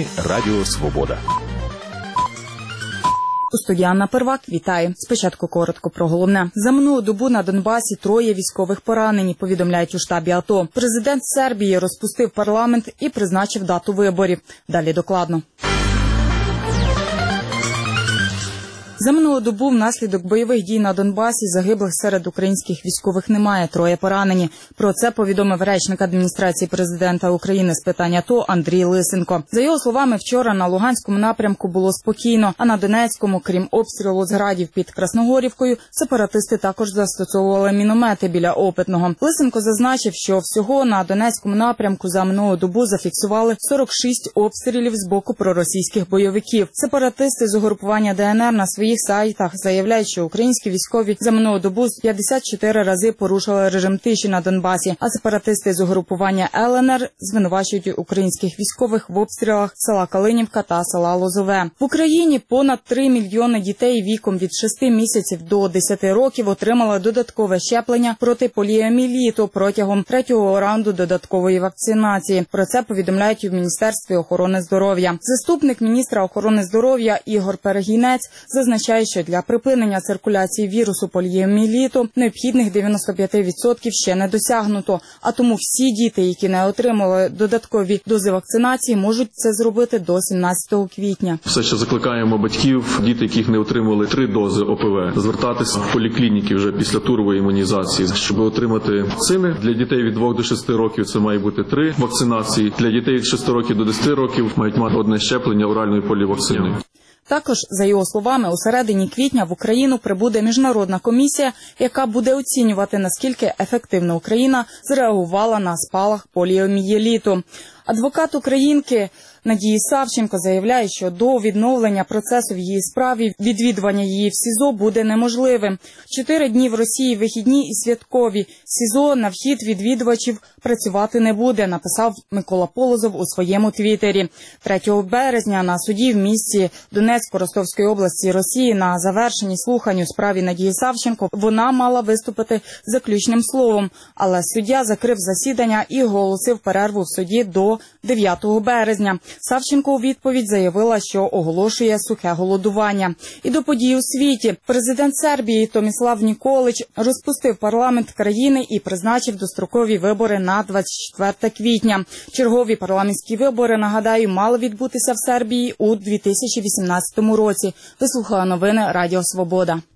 Новини Радіо Свобода. У студії Анна Первак. Вітаю. Спочатку коротко про головне. За минулу добу на Донбасі 3 військових поранені, повідомляють у штабі АТО. Президент Сербії розпустив парламент і призначив дату виборів. Далі докладно. За минулу добу внаслідок бойових дій на Донбасі загиблих серед українських військових немає, 3 поранені. Про це повідомив речник адміністрації президента України з питань АТО Андрій Лисенко. За його словами, вчора на Луганському напрямку було спокійно, а на Донецькому, крім обстрілу з градів під Красногорівкою, сепаратисти також застосовували міномети біля Опитного. Лисенко зазначив, що всього на Донецькому напрямку за минулу добу зафіксували 46 обстрілів з боку проросійських бойовиків. Сепаратисти з угрупування ДНР на своїх сайтах заявляють, що українські військові за минулу добу 54 рази порушили режим тиші на Донбасі, а сепаратисти з угрупування ЛНР звинувачують українських військових в обстрілах села Калинівка та села Лозове. В Україні понад 3 мільйони дітей віком від 6 місяців до 10 років отримали додаткове щеплення проти поліомієліту протягом 3-го раунду додаткової вакцинації. Про це повідомляють у Міністерстві охорони здоров'я. Заступник міністра охорони здоров'я Ігор Перегінець зазначає, що для припинення циркуляції вірусу поліомієліту необхідних 95% ще не досягнуто, а тому всі діти, які не отримали додаткові дози вакцинації, можуть це зробити до 17 квітня. Все ще закликаємо батьків, діти, яких не отримали 3 дози ОПВ, звертатися в поліклініки вже після турової імунізації, щоб отримати вакцини. Для дітей від 2 до 6 років це має бути 3 вакцинації, для дітей від 6 років до 10 років мають мати одне щеплення оральної полівакцини. Також, за його словами, у середині квітня в Україну прибуде міжнародна комісія, яка буде оцінювати, наскільки ефективно Україна зреагувала на спалах поліомієліту. Адвокат українки Надії Савченко заявляє, що до відновлення процесу в її справі відвідування її в СІЗО буде неможливим. 4 дні в Росії вихідні і святкові. СІЗО на вхід відвідувачів працювати не буде, написав Микола Полозов у своєму твіттері. 3 березня на суді в місті Донецьку Ростовської області Росії на завершенні слухань у справі Надії Савченко вона мала виступити заключним словом, але суддя закрив засідання і оголосив перерву в суді до 9 березня. Савченко у відповідь заявила, що оголошує сухе голодування. І до подій у світі. Президент Сербії Томіслав Ніколич розпустив парламент країни і призначив дострокові вибори на 24 квітня. Чергові парламентські вибори, нагадаю, мали відбутися в Сербії у 2018 році. Ви слухали новини Радіо Свобода.